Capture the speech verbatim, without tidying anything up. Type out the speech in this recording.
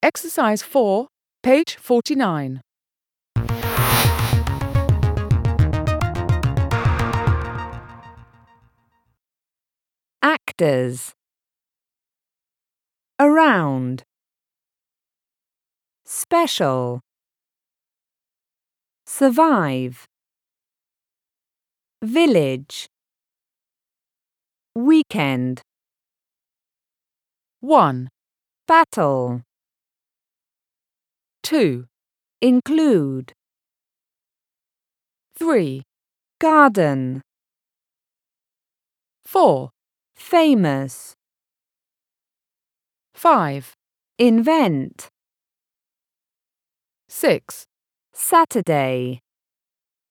Exercise four, page forty-nine. Actors. Around. Special. Survive. Village. Weekend. one, Battle. two, Include. three, Garden. four, Famous. five, Invent. six, Saturday.